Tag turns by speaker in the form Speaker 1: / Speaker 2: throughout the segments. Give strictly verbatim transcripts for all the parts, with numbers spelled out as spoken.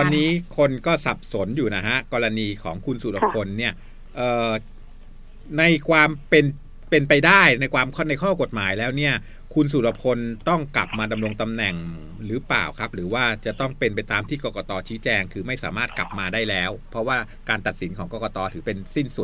Speaker 1: อนนี้คนก็สับสนอยู่นะฮะกรณีของคุณสุรพลเนี่ยในความเป็นเป็นไปได้ในความในข้อกฎหมายแล้วเนี่ยคุณสุรพลต้องกลับมาดำรงตำแหน่งหรือเปล่าครับหรือว่าจะต้องเป็นไปตามที่กกต.ชี้แจงคือไม่สามารถกลับมาได้แล้วเพราะว่าการตัดสินของกกต.ถือเป็นสิ้นสุด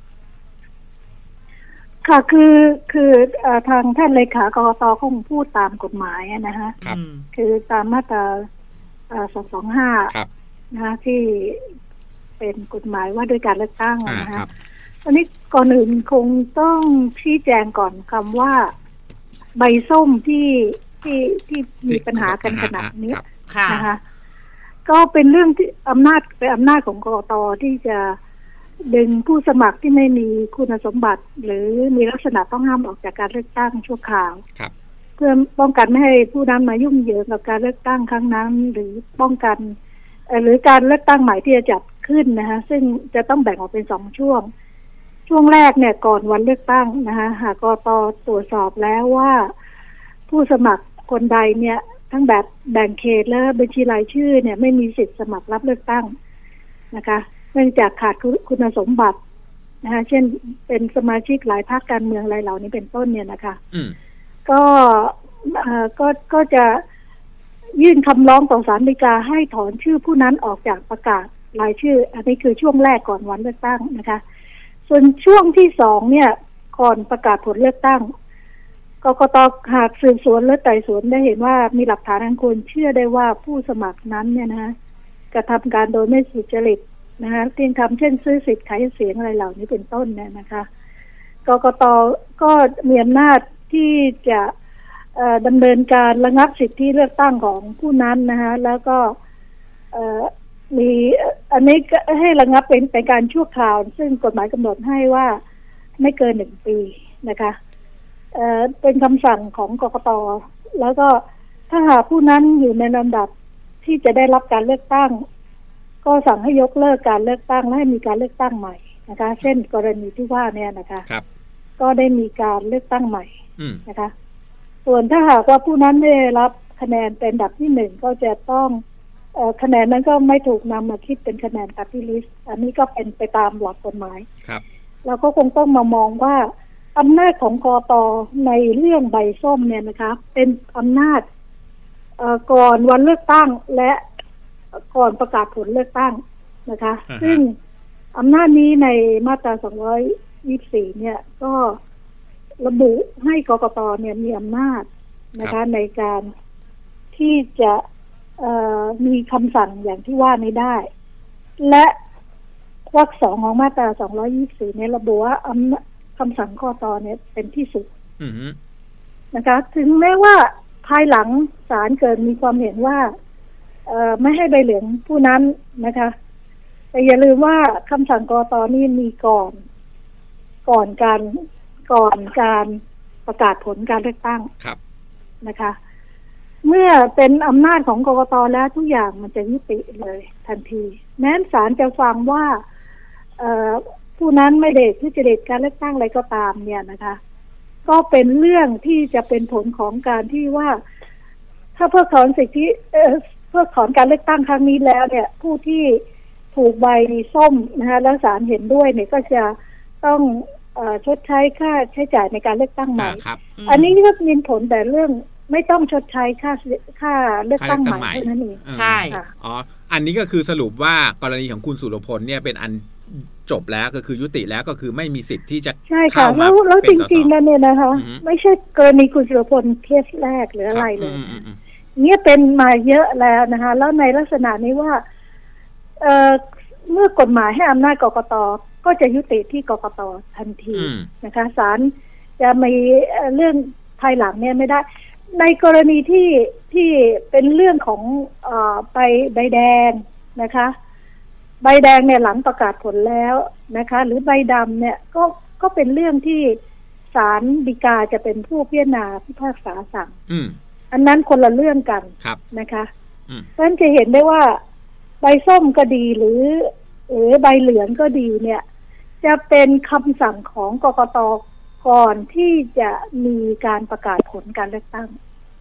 Speaker 2: ค่ะคือคือทางท่านเลขากกต.คงพูดตามกฎหมายนะฮะ
Speaker 1: ครับ
Speaker 2: คือตามมาตราสองสองห้านะคะที่เป็นกฎหมายว่าด้วยการเลือกตั้งนะฮะอันนี้ก่อนอื่นคงต้องชี้แจงก่อนคำว่าใบส้มที่ที่ที่มีปัญหากันขนาดนี้นะคะก็เป็นเรื่องที่อำนาจเป็นอำนาจของกกต.ที่จะดึงผู้สมัครที่ไม่มีคุณสมบัติหรือมีลักษณะต้องห้ามออกจากการเลือกตั้งชั่วคราวเพื่อป้องกันไม่ให้ผู้นั้นมายุ่งเหยิงกับการเลือกตั้งครั้งนั้นหรือป้องกันหรือการเลือกตั้งใหม่ที่จะจัดขึ้นนะคะซึ่งจะต้องแบ่งออกเป็นสองช่วงช่วงแรกเนี่ยก่อนวันเลือกตั้งนะคะหากกกต.ตรวจสอบแล้วว่าผู้สมัครคนใดเนี่ยทั้งแบบแบ่งเขตและบัญชีรายชื่อเนี่ยไม่มีสิทธิ์สมัครรับเลือกตั้งนะคะเนื่องจากขาดคุณสมบัตินะคะเช่นเป็นสมาชิกหลายพรรคการเมืองอะไรเหล่านี้เป็นต้นเนี่ยนะคะก็ก็ก็จะยื่นคำร้องต่อศาลฎีกาให้ถอนชื่อผู้นั้นออกจากประกาศรายชื่ออันนี้คือช่วงแรกก่อนวันเลือกตั้งนะคะส่วนช่วงที่สองเนี่ยก่อนประกาศผลเลือกตั้งกกต.หากสืบสวนและไต่สวนได้เห็นว่ามีหลักฐานอันควรเชื่อได้ว่าผู้สมัครนั้นเนี่ยนะกระทำการโดยไม่สุจริตนะคะเพียงทำเช่นซื้อสิทธิ์ขายเสียงอะไรเหล่านี้เป็นต้นเนี่ยนะคะกกต.ก็มีอำนาจที่จะดำเนินการระงับสิทธิเลือกตั้งของผู้นั้นนะคะแล้วก็มีอันนี้ให้ระงับเป็นเป็นการชั่วคราวซึ่งกฎหมายกำหนดให้ว่าไม่เกินหนึ่งปีนะคะเอ่อเป็นคำสั่งของกกต.แล้วก็ถ้าหากผู้นั้นอยู่ในลำดับที่จะได้รับการเลือกตั้งก็สั่งให้ยกเลิกการเลือกตั้งและให้มีการเลือกตั้งใหม่นะคะเช่นกรณีที่ว่าเนี่ยนะคะก็ได้มีการเลือกตั้งใหม่นะคะส่วนถ้าหากว่าผู้นั้นได้รับคะแนนเป็นอันดับที่หนึ่งก็จะต้องเอ่อคะแนนนั้นก็ไม่ถูกนำมาคิดเป็นคะแนนปาร์ตี้ลิสต์อันนี้ก็เป็นไปตามหลักกฎหมายครับเราก็คงต้องมามองว่าอำนาจของกกต.ในเรื่องใบส้มเนี่ยนะคะเป็นอำนาจเอ่อก่อนวันเลือกตั้งและก่อนประกาศผลเลือกตั้งนะคะ uh-huh. ซึ่งอำนาจนี้ในมาตราสองร้อยยี่สิบสี่เนี่ยก็ระบุให้กกต.เนี่ยมีอำนาจนะคะ uh-huh. ในการที่จะมีคำสั่งอย่างที่ว่านี้ได้และวรรคสองของมาตราสองร้อยยี่สิบสี่เนี่ยระบุว่าคำสั่งกกต.เนี่ยเป็นที่สุด uh-huh. นะคะถึงแม้ว่าภายหลังศาลเกิดมีความเห็นว่าไม่ให้ใบเหลืองผู้นั้นนะคะแต่อย่าลืมว่าคำสั่งกกต.นี่มีก่อนก่อนการก่อนการประกาศผลการเลือกตั้งนะคะเมื่อเป็นอำนาจของกกต.แล้วทุกอย่างมันจะยุติเลยทันทีแม้ศาลจะฟังว่าผู้นั้นไม่ได้ทุจริตการเลือกตั้งอะไรก็ตามเนี่ยนะคะก็เป็นเรื่องที่จะเป็นผลของการที่ว่าถ้าเพิกถอนสิทธิเพิกถอนการเลือกตั้งครั้งนี้แล้วเนี่ยผู้ที่ถูกใบส้มนะคะแล้วศาลเห็นด้วยเนี่ยก็จะต้องเอ่อชดใช้ค่าใช้จ่ายในการเลือกตั้งใหม่ อ, อันนี้ก็มีผลแต่เรื่องไม่ต้องชดใช้ค่าค่าเลือกตั้งใหม่เท่านั้นเอง
Speaker 1: ใช่อ๋ออันนี้ก็คือสรุปว่ากรณีของคุณสุรพลเนี่ยเป็นอันจบแล้วก็คือยุติแล้วก็คือไม่มีสิทธิ์ที่จะเข้ามาเป็นสส
Speaker 2: แล้วจริงๆแล้วเนี่ยนะคะไม่ใช่กรณีคุณสุรพลเคสแรกหรืออะไรเลยเนี่ยเป็นมาเยอะแล้วนะคะแล้วในลักษณะนี้ว่าเอ่อเมื่อกฎหมายให้อำนาจกกต.ก็จะยุติที่กกต.ทันทีนะคะศาลจะมีเรื่องภายหลังเนี่ยไม่ได้ในกรณีที่ที่เป็นเรื่องของเอ่อใบใบแดงนะคะใบแดงเนี่ยหลังประกาศผลแล้วนะคะหรือใบดำเนี่ยก็ก็เป็นเรื่องที่ศาลฎีกาจะเป็นผู้พิจารณาพิพากษาสั่งอันนั้นคนละเรื่องกันนะคะเพราะฉะนั้นจะเห็นได้ว่าใบส้มก็ดีหรือหรือใบเหลืองก็ดีเนี่ยจะเป็นคำสั่งของกกต.ก่อนที่จะมีการประกาศผลการเลือกตั้ง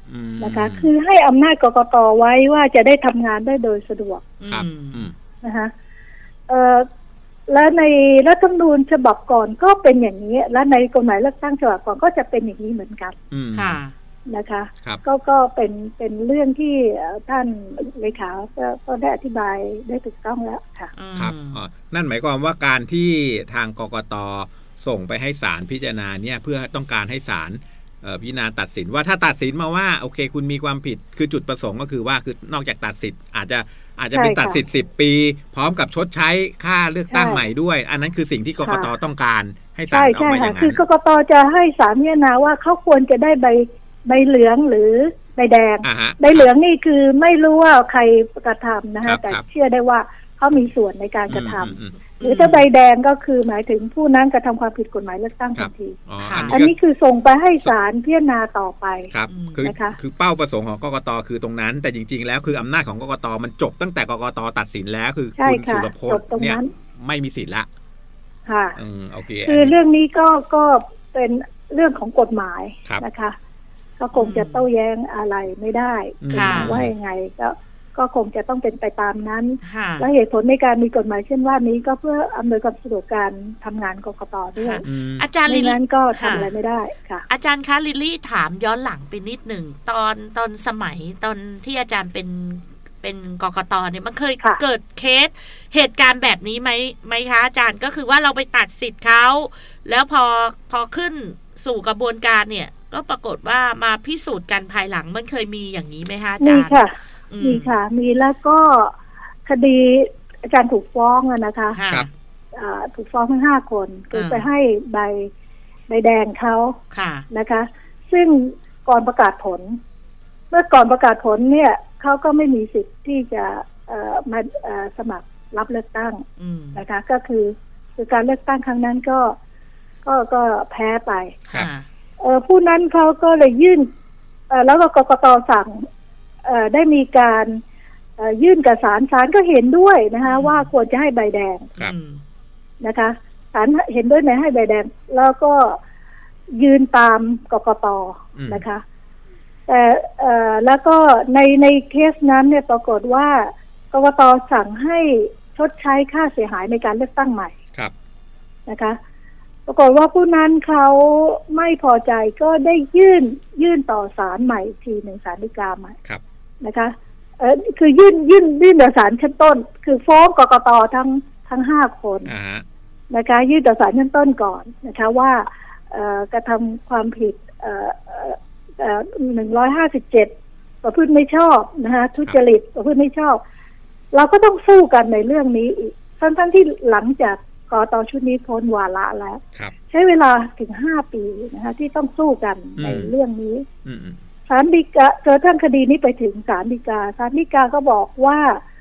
Speaker 2: นะคะคือให้อำนาจกกต.ไว้ว่าจะได้ทำงานได้โดยสะดวกนะคะเอ่อและในรัฐธรรมนูญฉบับก่อนก็เป็นอย่างนี้และในกฎหมายเลือกตั้งฉบับก่อนก็จะเป็นอย่างนี้เหมือนกัน
Speaker 3: ค่ะ
Speaker 2: นะคะก็ก็เป็นเป็นเรื่องที่ท่านเลขาก็ได้อธิบายได้ถูกต้องแล้วค่ะ
Speaker 1: ครับนั่นหมายความว่าการที่ทางกกต.ส่งไปให้ศาลพิจารณาเนี่ยเพื่อต้องการให้ศาลพิจารณาตัดสินว่าถ้าตัดสินมาว่าโอเคคุณมีความผิดคือจุดประสงค์ก็คือว่าคือนอกจากตัดสิทธิ์อาจจะอาจจะเป็นตัดสิทธิ์สิบปีพร้อมกับชดใช้ค่าเลือกตั้งใหม่ด้วยอันนั้นคือสิ่งที่กกต.ต้องการให้ศาลออกมาอย่างนั้น
Speaker 2: คือกกต.จะให้ศาลพิจารณาว่าเขาควรจะได้ใบใบเหลืองหรือใบแดงใบเหลืองนี่คือไม่รู้ว่าใครกระทำนะคะแต่เชื่อได้ว่าเขามีส่วนในการกระทำหรือถ้าใบแดงก็คือหมายถึงผู้นั้นกระทำความผิดกฎหมายเลือกตั้งทันทีอันนี้คือส่งไปให้ศาลพิจารณาต่อไป
Speaker 1: ครับคือคือเป้าประสงค์ของกกต.คือตรงนั้นแต่จริงๆแล้วคืออำนาจของกกต.มันจบตั้งแต่กกต.ตัดสินแล้วคือคุณสุรพลเนี่ยไม่มีสิทธิ์ละ
Speaker 2: ค่ะ
Speaker 1: อืมโอเค
Speaker 2: คือเรื่องนี้ก็ก็เป็นเรื่องของกฎหมายนะคะก็คงจะโต้แย้งอะไรไม่ได้ว่ายังไงก็ก็คงจะต้องเป็นไปตามนั้นและเหตุผลในการมีกฎหมายเช่นว่านี้ก็เพื่ออำนวยความสะดวกการทำงานกกต.ด้วย
Speaker 3: อาจารย์ลิลลี่
Speaker 2: นั้นก็ทำอะไรไม่ได้ค่ะ
Speaker 3: อาจารย์คะลิลลี่ถามย้อนหลังไปนิดหนึ่งตอนตอนสมัยตอนที่อาจารย์เป็นเป็นกกต.เนี่ยมันเคยเกิดเคสเหตุการณ์แบบนี้ไหมไหมคะอาจารย์ก็คือว่าเราไปตัดสิทธิ์เขาแล้วพอพอขึ้นสู่กระบวนการเนี่ยก็ปรากฏว่ามาพิสูจน์กันภายหลังมันเคยมีอย่างนี้ไหมคะอาจารย์
Speaker 2: มีค่ะมีค่ะมีแล้วก็คดีอาจารย์ถูกฟ้องนะคะถูกฟ้องทั้งห้าคนคือไปให้ใบใบแดงเขานะคะซึ่งก่อนประกาศผลเมื่อก่อนประกาศผลเนี่ยเขาก็ไม่มีสิทธิ์ที่จะมาสมัครรับเลือกตั้งนะคะก็คือคือการเลือกตั้งครั้งนั้นก็ก็ก็แพ้ไปผู้นั้นเขาก็เลยยื่นแล้วก็กกต.สั่งได้มีการยื่นกับศาลศาลก็เห็นด้วยนะคะว่าควรจะให้ใบแดงนะคะศาลเห็นด้วยในให้ใบแดงแล้วก็ยืนตามกกต.นะคะแต่แล้วก็ในในเคสนั้นเนี่ยปรากฏว่ากกต.สั่งให้ชดใช้ค่าเสียหายในการเลือกตั้งใหม่นะคะปรากฏว่าผู้นั้นเขาไม่พอใจก็ได้ยื่นยื่นต่อศาลใหม่ทีหนึ่งศาลฎีกาใหม่นะคะเออคือยื่นยื่นยื่นต่อศาลชั้นต้นคือฟ้องกกต.ทั้งทั้งห้าคนนะคะยื่นต่อศาลชั้นต้นก่อนนะคะว่ากระทำความผิดหนึ่งร้อยห้าสิบเจ็ดประพฤติไม่ชอบนะคะทุจริตประพฤติไม่ชอบเราก็ต้องสู้กันในเรื่องนี้อีกทั้งๆที่หลังจากกต.ชุดนี้พ้นวาระแล้วใช้เวลาถึงห้าปีนะคะที่ต้องสู้กันในเรื่องนี้ศาลฎีกาเจอทั้งคดีนี้ไปถึงศาลฎีกาศาลฎีกาก็บอกว่า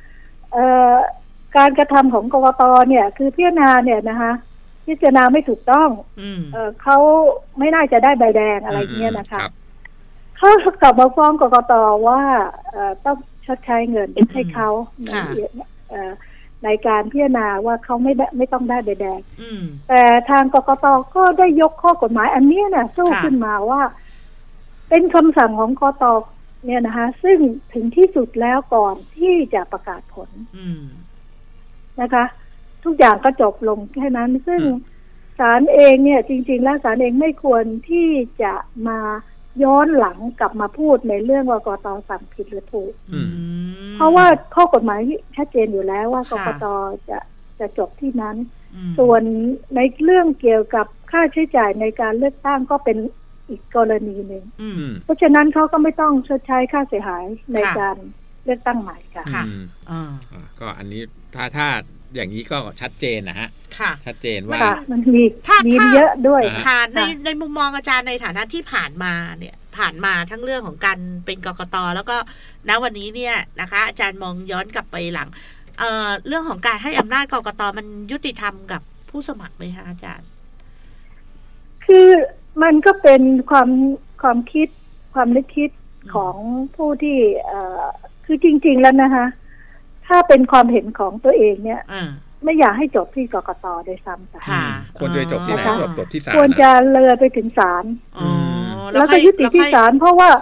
Speaker 2: การกระทำของกกต.เนี่ยคือพิจารณาเนี่ยนะคะพิจารณาไม่ถูกต้องเอ่อเขาไม่น่าจะได้ใบแดงอะไรเงี้ยนะคะเขากลับมาฟ้องกกต.ว่าต้องชดใช้เงินให้เขาในการพิจารณาว่าเขาไม่ได้ไม่ต้องได้ใบแดงแต่ทางกกต.ก็ได้ยกข้อกฎหมายอันนี้นะสู้ขึ้นมาว่าเป็นคำสั่งของกกต.เนี่ยนะคะซึ่งถึงที่สุดแล้วก่อนที่จะประกาศผลนะคะทุกอย่างก็จบลงแค่นั้นซึ่งศาลเองเนี่ยจริงๆแล้วศาลเองไม่ควรที่จะมาย้อนหลังกลับมาพูดในเรื่องว่ากกต.สั่งผิดหรือถูกเพราะว่าข้อกฎหมายชัดเจนอยู่แล้วว่ากกต.จะจะจบที่นั้นส่วนในเรื่องเกี่ยวกับค่าใช้จ่ายในการเลือกตั้งก็เป็นอีกกรณีหนึ่งเพราะฉะนั้นเขาก็ไม่ต้องชดใช้ค่าเสียหายในการเลือกตั้งใหม่ค่ะ
Speaker 1: ก็อันนี้ถ้าถ้าอย่างนี้ก็ชัดเจนนะฮะชัดเจนว่า
Speaker 2: มันมีมีเยอะด้วย
Speaker 3: ค่ะในในมุมมองอาจารย์ในฐานะที่ผ่านมาเนี่ยผ่านมาทั้งเรื่องของการเป็นกกต.แล้วก็ณวันนี้เนี่ยนะคะอาจารย์มองย้อนกลับไปหลังเอ่อเรื่องของการให้อำนาจกกต.มันยุติธรรมกับผู้สมัครไหมคะอาจารย์
Speaker 2: คือมันก็เป็นความความคิดความนึกคิดของผู้ที่เอ่อคือจริงๆแล้วนะคะถ้าเป็นความเห็นของตัวเองเนี่ยไม่อยากให้จบที่กกต.โดยซ้ำ
Speaker 1: ค่ะควรจะจบที่ไหนจบที่ศาล
Speaker 2: ควรจะเลยไปถึงศาลแล้วก็ยุติที่ศาลเพราะว่าเพ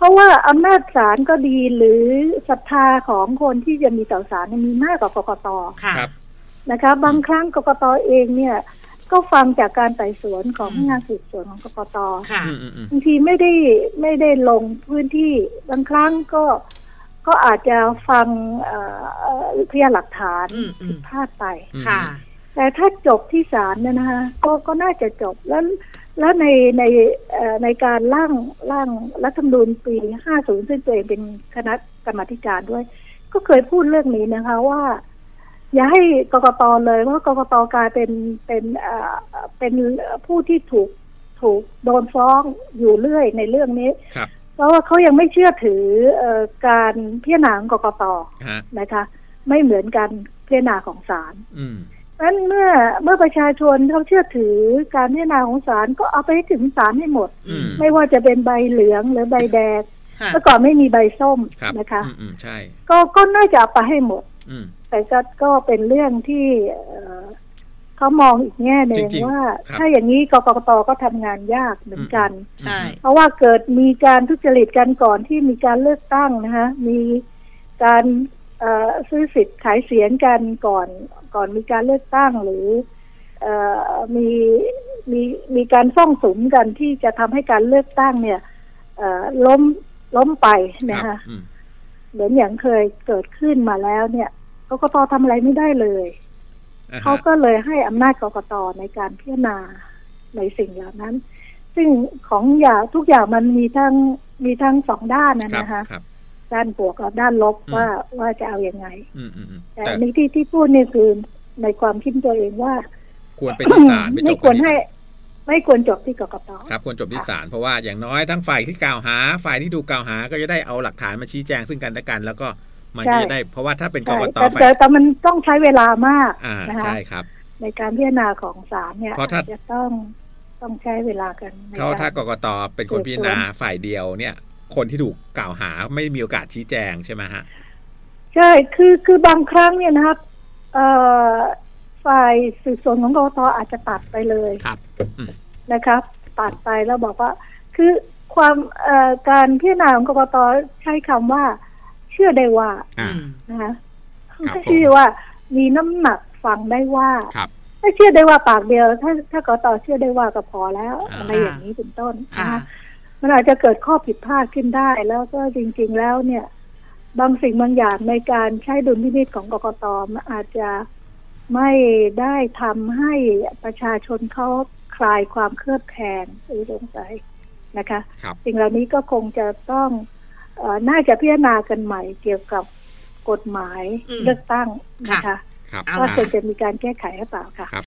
Speaker 2: ราะว่าอำนาจศาลก็ดีหรือศรัทธาของคนที่จะมีต่อศาลมีมากกว่ากกต.นะคะบางครั้งกกต.เองเนี่ยก็ฟังจากการไต่สวนของงานสืบสวนของกกต.บางทีไม่ได้ไม่ได้ลงพื้นที่บางครั้งก็ก็อาจจะฟังพยานหลักฐานผิดพลาดไปแต่ถ้าจบที่ศาลเนี่ยนะคะก็ก็น่าจะจบแล้วแล้วในในในการร่างร่างรัฐธรรมนูญปีห้าสิบซึ่งตัวเองเป็นคณะกรรมาธิการด้วยก็เคยพูดเรื่องนี้นะคะว่าอย่าให้กกต.เลยว่ากกต.กลายเป็นเป็นเป็นผู้ที่ถูกถูกโดนฟ้องอยู่เรื่อยในเรื่องนี้เพราะว่าเขายังไม่เชื่อถือการพิจารณาของกกต.นะคะไม่เหมือนกันพิจารณาของศาลนั้นเมื่อเมื่อประชาชนเขาเชื่อถือการพิจารณาของศาลก็เอาไปให้ถึงศาลให้หมดไม่ว่าจะเป็นใบเหลืองหรือใบแดงเมื่อก่อนไม่มีใบส้มนะคะก็ก็น่าจะเอาไปให้หมดแต่ก็ก็เป็นเรื่องที่เขามองอีกแง่หนึ่งว่าถ้าอย่างนี้กกต.ก็ทำงานยากเหมือนกันเพราะว่าเกิดมีการทุจริตกันก่อนที่มีการเลือกตั้งนะคะมีการซื้อสิทธิ์ขายเสียงกันก่อนก่อนมีการเลือกตั้งหรือมีมีมีการซ่องสุมกันที่จะทำให้การเลือกตั้งเนี่ยล้มล้มไปนะคะเหมือนอย่างเคยเกิดขึ้นมาแล้วเนี่ยกกต.ทำอะไรไม่ได้เลยเขาก็เลยให้อำนาจกกต.ในการพิจารณาในสิ่งเหล่านั้นซึ่งของอย่างทุกอย่างมันมีทั้งมีทั้งสองด้านนะนะคะด้านบวกกับด้านลบว่าว่าจะเอาอย่างไงแต่ในที่ที่พูดนี่คือในความคิดตัวเองว่า
Speaker 1: ควรเป็นที่ศาล
Speaker 2: ไม่ควรให้ไม่ควรจบที่กกต.
Speaker 1: ครับควรจบที่ศาลเพราะว่าอย่างน้อยทั้งฝ่ายที่กล่าวหาฝ่ายที่ถูกกล่าวหาก็จะได้เอาหลักฐานมาชี้แจงซึ่งกันและกันแล้วก็มันจะได้เพราะว่าถ้าเป็นกกต.
Speaker 2: แต่แต่มันต้องใช้เวลามากนะคะ
Speaker 1: ใช่ครับ
Speaker 2: ในการพิจารณาของศาลเนี่ยจะต้องต้องใช้เวลากัน
Speaker 1: เพราะถ้ากกต.เป็นคนพิจารณาฝ่ายเดียวเนี่ยคนที่ถูกกล่าวหาไม่มีโอกาสชี้แจงใช่ไหมฮะ
Speaker 2: ใช่คือคือบางครั้งเนี่ยนะครับฝ่ายสืบสวนของกกต.อาจจะตัดไปเลยนะครับตัดไปแล้วบอกว่าคือความการพิจารณาของกกต.ใช้คำว่าเชื่อได้ว่านะคะไม่ใช่ว่ามีน้ำหนักฟังได้ว่าถ้าเชื่อได้ว่าปากเดียวถ้าถ้ากกต.เชื่อได้ว่าก็พอแล้วอะไรอย่างนี้เป็นต้นนะคะมันอาจจะเกิดข้อผิดพลาดขึ้นได้แล้วก็จริงๆแล้วเนี่ยบางสิ่งบางอย่างในการใช้ดุลพินิจของกกต.มันอาจจะไม่ได้ทำให้ประชาชนเขาคลายความเครือบแคลงหรือสงสัยนะคะสิ่งเหล่านี้ก็คงจะต้องเอ่อน่าจะพิจารณากันใหม่เกี่ยวกับกฎหมายเลือกตั้งนะคะว่าควรจะมีการแก้ไขหรือเปล่าค่ะ
Speaker 1: ครับ